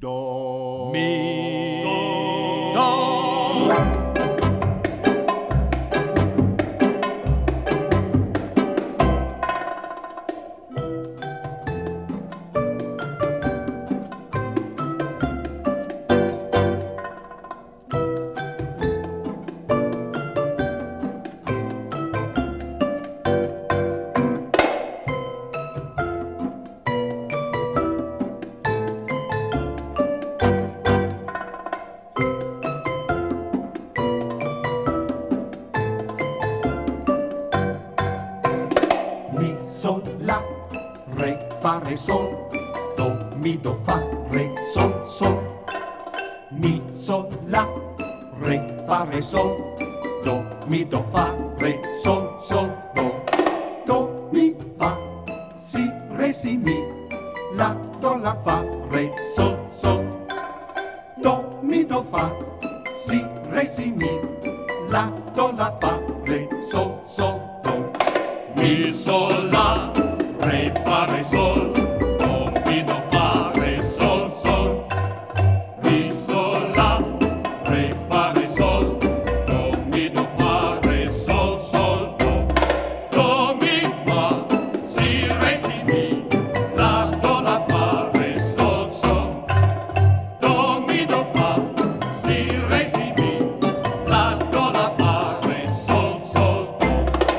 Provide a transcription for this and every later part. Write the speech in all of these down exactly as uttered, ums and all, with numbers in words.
do, mi, sol, do. Re, sol, do, mi, do, fa, re, sol, sol. Mi, sol, la, re, fa, re, sol, do, mi, do, fa, re, sol, sol, do. Do, mi, fa, si, re, si, mi, la, do, la, fa, re, sol, sol. Do, mi, do, fa, si, re, si, mi, la, do, la, fa, re, sol, sol, do. Mi, sol, la, re, fa, re, sol, do, mi, do, fa, re, sol, sol. Mi, sol, la, re, fa, re, sol, do, mi, do, fa, re, sol, sol, do. Do, mi, fa, si, re, si, mi, la, do, la, fa, re, sol, sol. Do, mi, do, fa, si, re, si, mi, la, do, la, fa, re, sol, sol, do.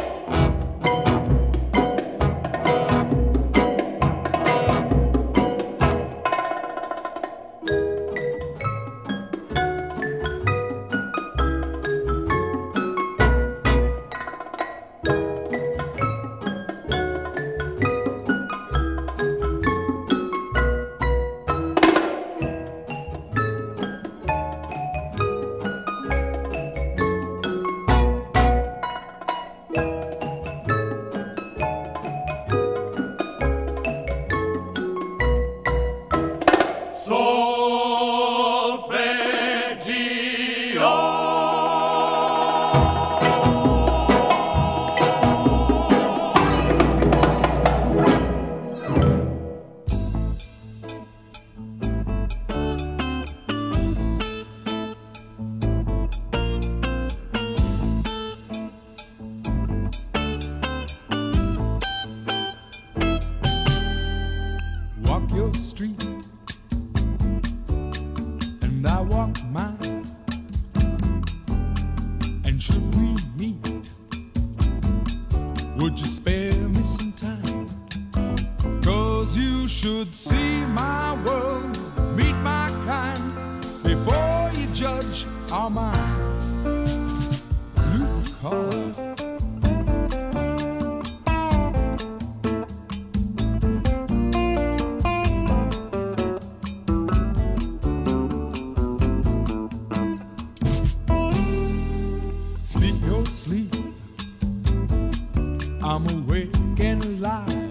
Walk your street and I walk mine, and should we meet, would you spare me some time? 'Cause you should see my world, meet my kind, before you judge our minds. Blue collar, sleep your sleep, I'm awake and alive.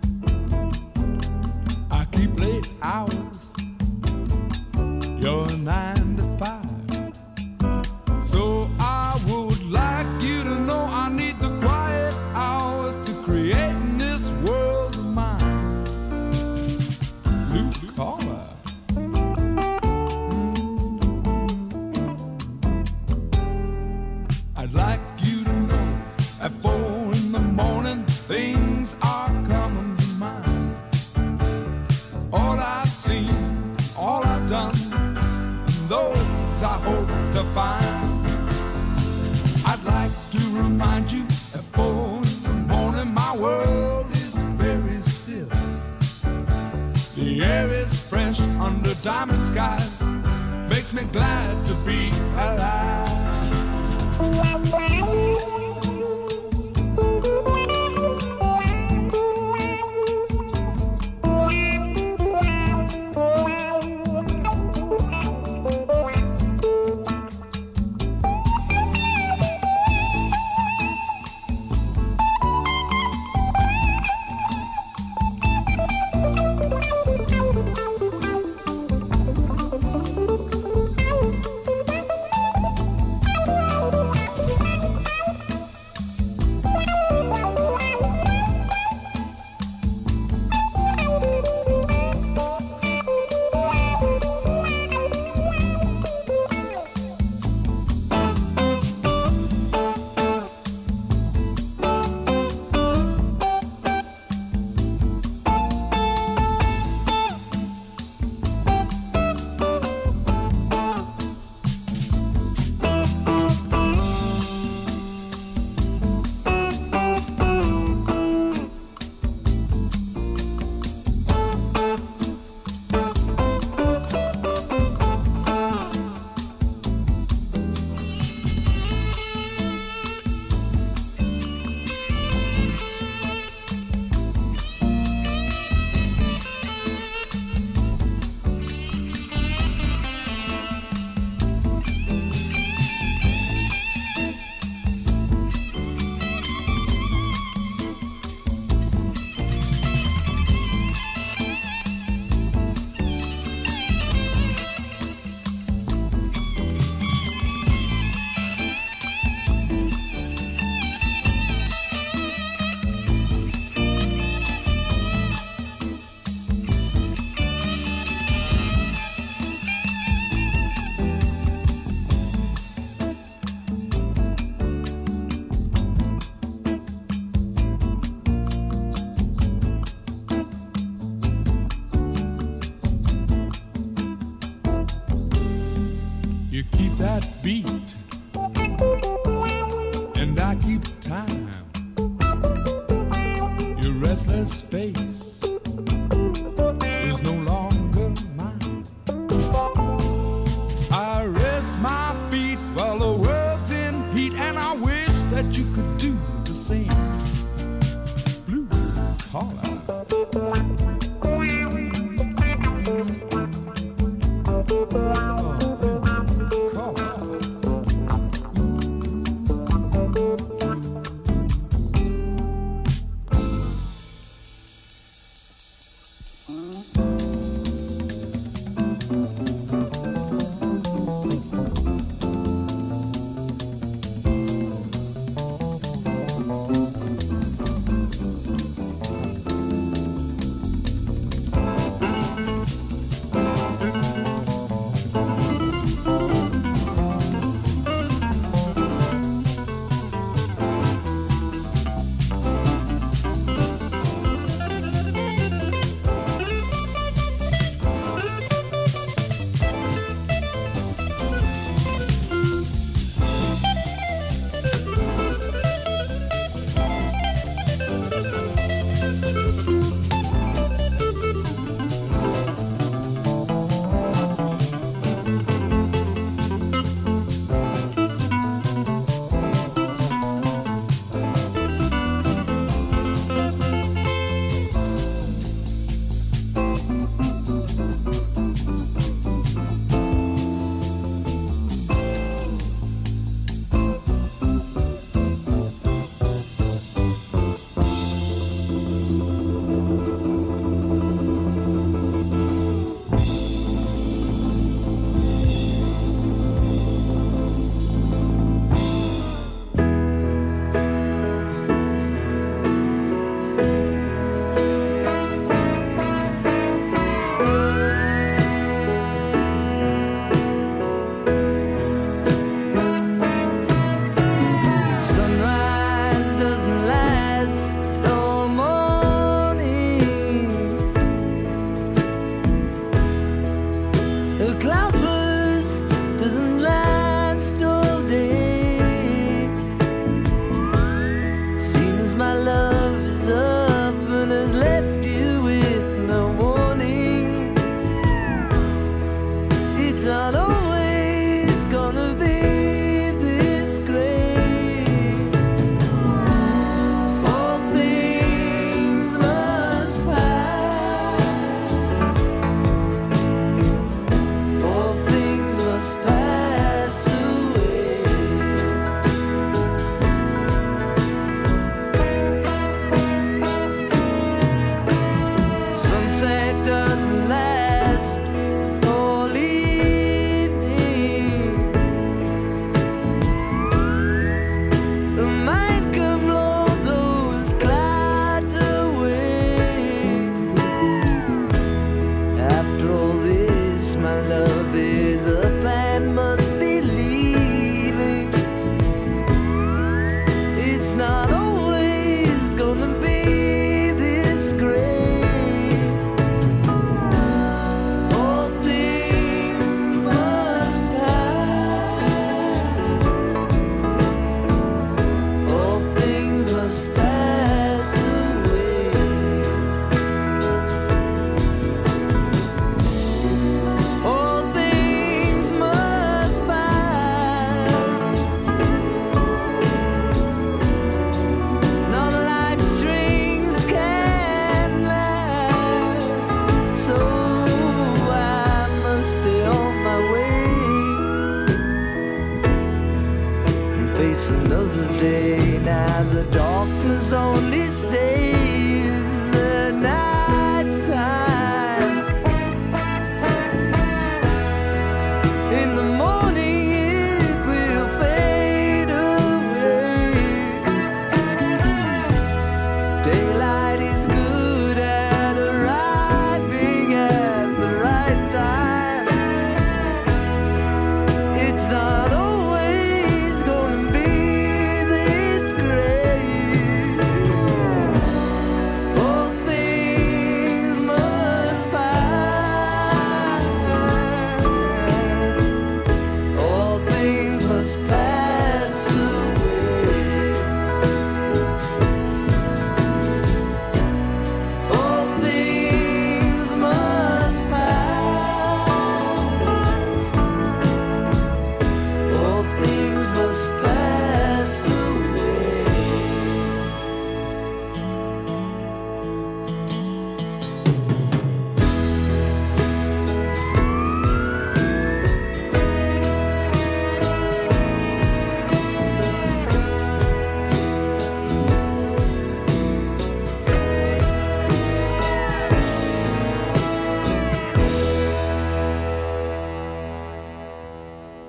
I keep late hours, you're nine to five. So I would like you to know I need the quiet hours to create in this world of mine. Blue collar, I'd like you to know at four in the morning things are coming to mind. All I've seen, all I've done, those I hope to find. I'd like to remind you at four in the morning my world is very still. The air is fresh under diamond skies, makes me glad to be alive.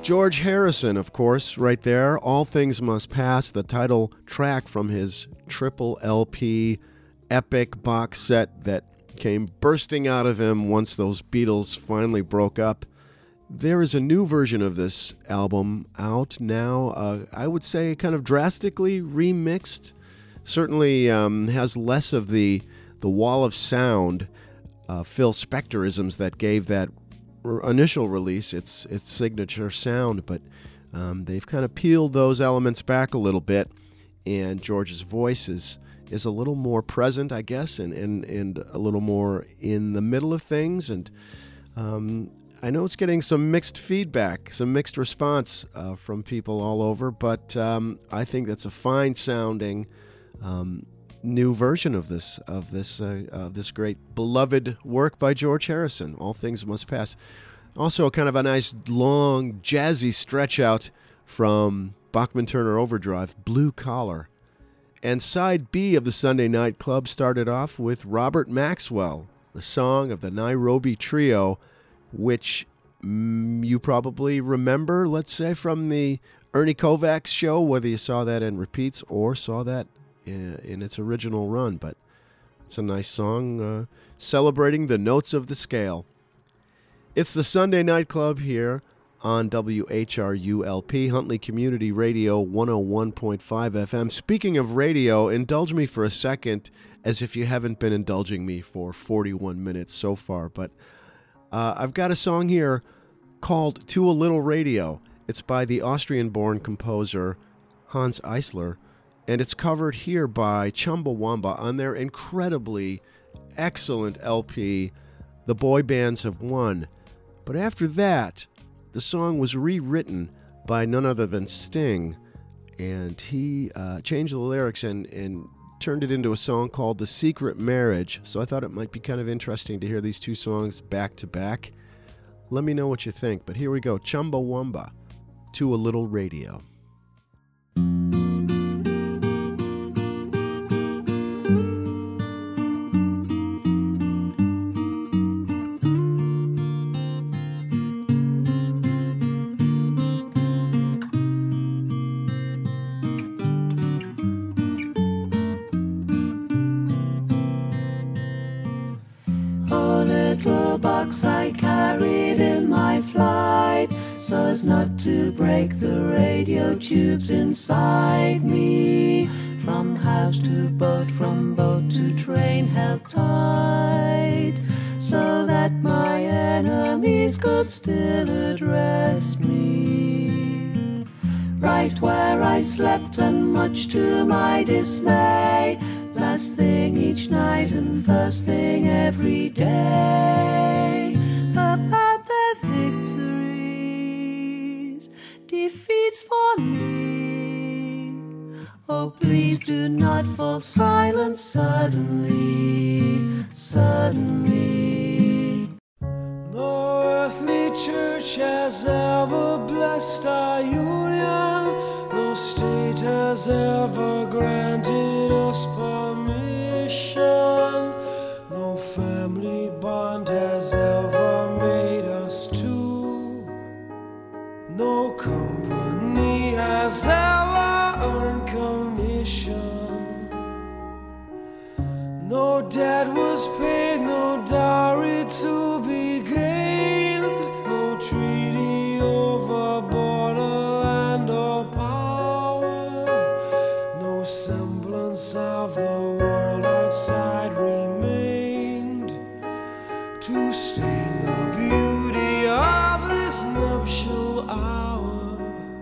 George Harrison, of course, right there. All Things Must Pass, the title track from his triple L P epic box set that came bursting out of him once those Beatles finally broke up. There is a new version of this album out now, uh, I would say kind of drastically remixed. Certainly um, has less of the, the wall of sound, uh, Phil Spector-isms that gave that initial release its its signature sound, but um, they've kind of peeled those elements back a little bit, and George's voice is, is a little more present, I guess, and, and, and a little more in the middle of things, and um, I know it's getting some mixed feedback, some mixed response uh, from people all over, but um, I think that's a fine-sounding um, new version of this of this uh, of this great beloved work by George Harrison. All Things Must Pass. Also, kind of a nice long jazzy stretch out from Bachman Turner Overdrive, Blue Collar. And side B of the Sunday Night Club started off with Robert Maxwell, the song of the Nairobi Trio, which mm, you probably remember, let's say, from the Ernie Kovacs show, whether you saw that in repeats or saw that in, in its original run. But it's a nice song uh, celebrating the notes of the scale. It's the Sunday Night Club here on W H R U L P, Huntley Community Radio, one oh one point five F M. Speaking of radio, indulge me for a second, as if you haven't been indulging me for forty-one minutes so far. But uh, I've got a song here called To a Little Radio. It's by the Austrian-born composer Hans Eisler, and it's covered here by Chumbawamba on their incredibly excellent L P, The Boy Bands Have Won. But after that, the song was rewritten by none other than Sting, and he uh, changed the lyrics and, and turned it into a song called The Secret Marriage. So I thought it might be kind of interesting to hear these two songs back to back. Let me know what you think, but here we go. Chumbawamba, To a Little Radio. I carried in my flight so as not to break the radio tubes inside me. From house to boat, from boat to train, held tight so that my enemies could still address me. Right where I slept, and much to my dismay, last thing each night and first thing every day, about their victories, defeats for me. Oh, please do not fall silent suddenly, suddenly. No earthly church has ever blessed our union. No state has ever granted us permission. No family bond has ever made us two. No company has ever earned commission. No debt was paid, no dowry to be gained. No treaty over borderland or power. No semblance of the world outside remained to stain the beauty of this nuptial hour.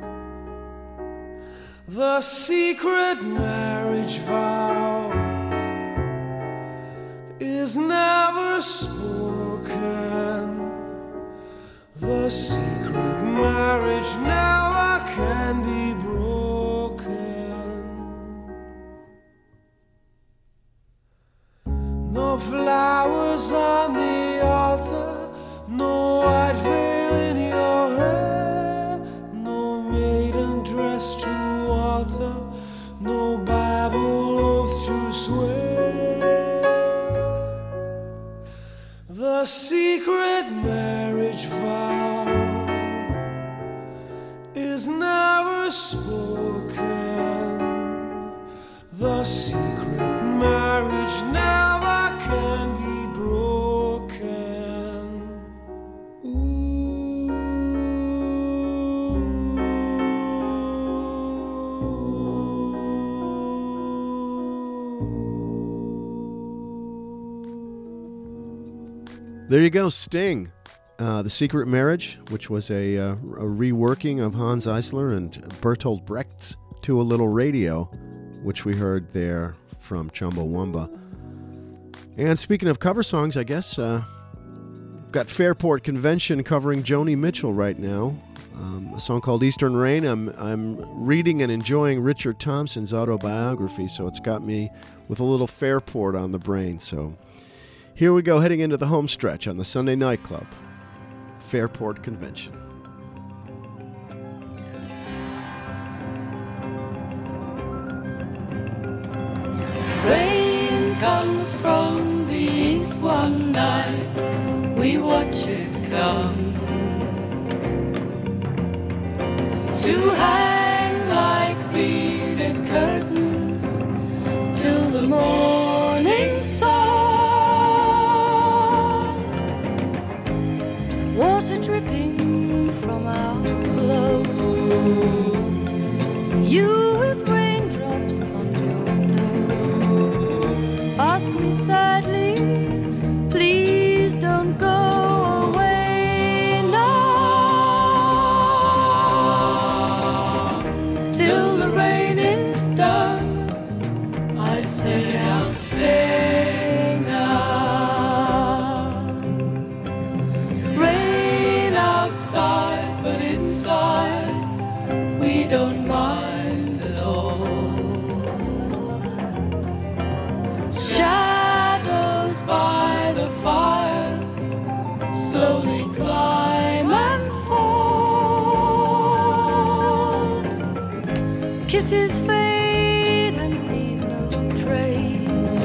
The secret marriage vow is never spoken. The secret marriage never can be broken. No flowers on the altar, no white veil in your hair, no maiden dress to alter, no Bible oath to swear. The secret marriage vow There you go, Sting. Uh, The Secret Marriage, which was a, uh, a reworking of Hans Eisler and Bertolt Brecht's To a Little Radio, which we heard there from Chumbawamba. And speaking of cover songs, I guess uh, we've got Fairport Convention covering Joni Mitchell right now. Um, a song called Eastern Rain. I'm, I'm reading and enjoying Richard Thompson's autobiography, so it's got me with a little Fairport on the brain. So here we go, heading into the home stretch on the Sunday Night Club. Fairport Convention. Rain comes from the east one night, we watch it come, to hang like beaded curtains till the morning sun. Water dripping from our clothes, you with raindrops on your nose. Ask me sadly, please don't go away now. Till the rain is done, I say I'll stay now. Rain outside, but inside we don't mind at all. Shadows by the fire slowly climb and fall. Kisses fade and leave no trace.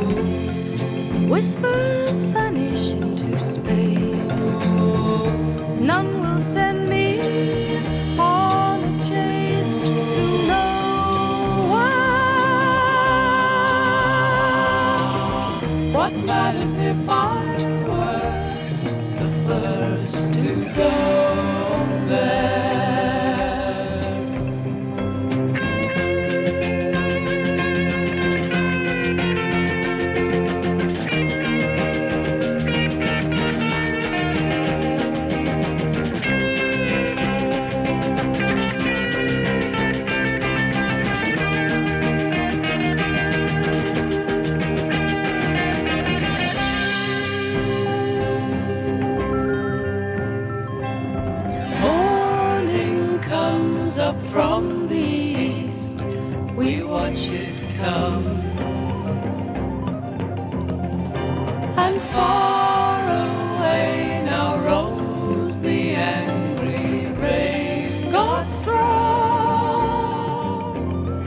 Whispers vanish into space. None will send me on a chase to nowhere. What matters if I were the first to go there? Morning comes up from the east, we watch it come, and far away now rolls the angry rain, God strong.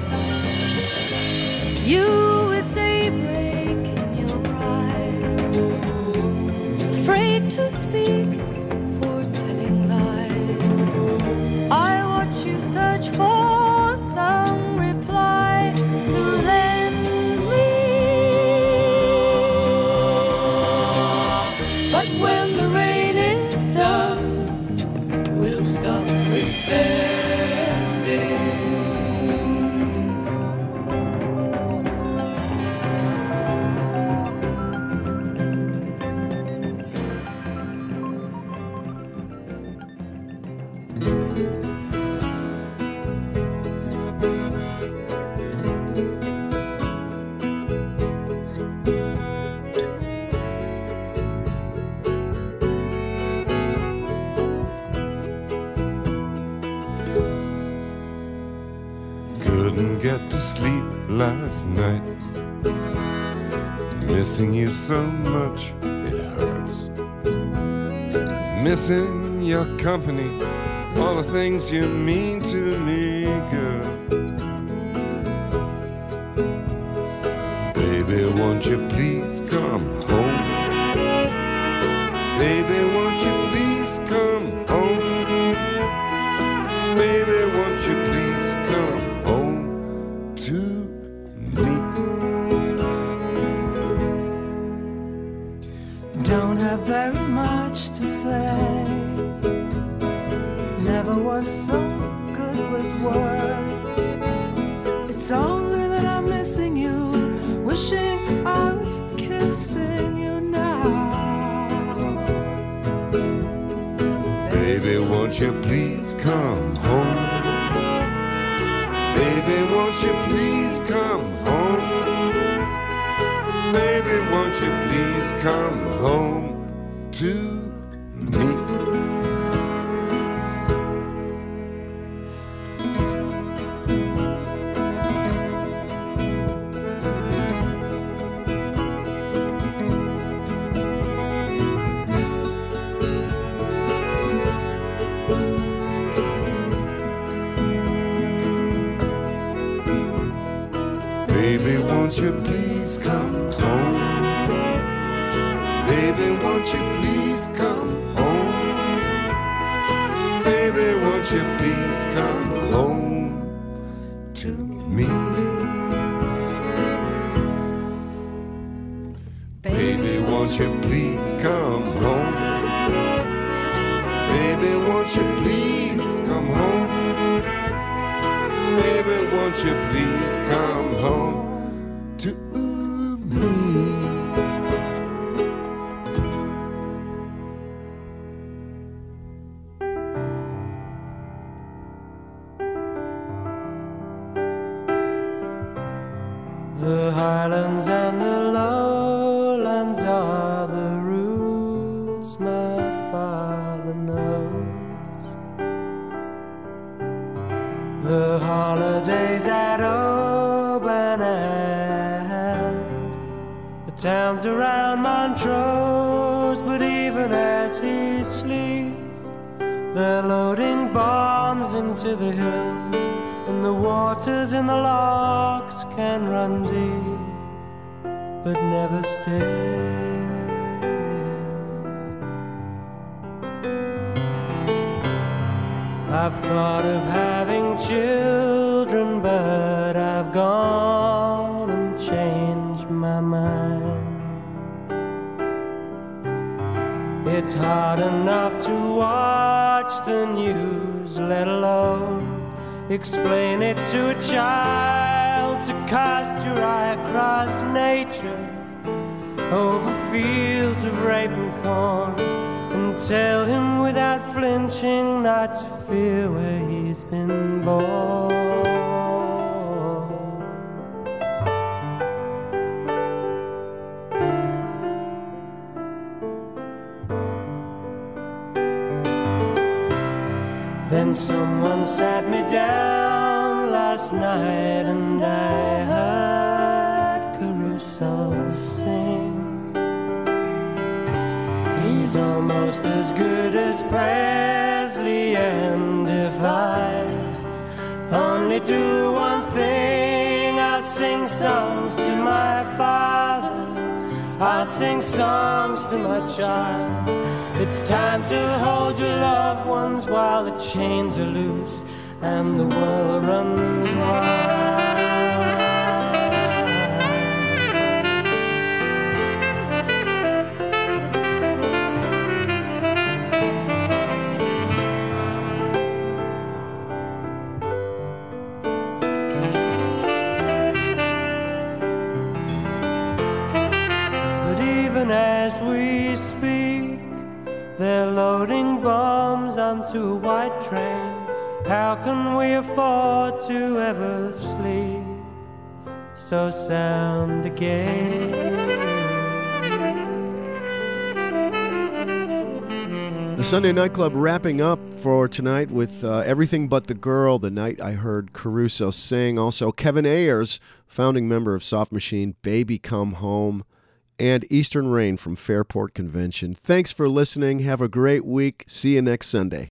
You with daybreak in your eyes, afraid to speak, foretelling lies. I watch you search for some reply to lend me. But when the rain is done, we'll stop pretending. Couldn't get to sleep last night, missing you so much it hurts. Missing your company, all the things you mean to me, girl. Baby, won't you please come home? Baby, won't you please come home? Baby, won't you please come home to me? Don't have very much to say. Never was so good with words. It's only that I'm missing you, wishing I was kissing you now. Baby, won't you please come home? Baby, won't you please come home? Baby, won't you please come home to me? Baby, won't you please come home? Baby, won't you please come home? Baby, won't you please come home to me? Baby, won't you please come home? Baby, won't you please come home? Baby, won't you please come home to me? The highlands and the lowlands are the roots my father knows. The holidays at Oban and the towns around Montrose. But even as he sleeps, they're loading bombs into the hills, and the waters in the locks can run deep, but never still. I've thought of having children, but I've gone and changed my mind. It's hard enough to watch the news, let alone explain it to a child. To cast your eye across nature over fields of rape and corn, and tell him without flinching not to fear where he's been born. Then someone sat me down last night, and I heard Caruso sing. He's almost as good as Presley, and if I only do one thing, I'll sing songs to my father, I'll sing songs to my child. It's time to hold your loved ones while the chains are loose and the world runs wild. But even as we speak, they're loading bombs onto a white train. How can we afford to ever sleep so sound again? The Sunday Night Club wrapping up for tonight with uh, Everything But the Girl, the night I heard Caruso sing. Also, Kevin Ayers, founding member of Soft Machine, Baby Come Home, and Eastern Rain from Fairport Convention. Thanks for listening. Have a great week. See you next Sunday.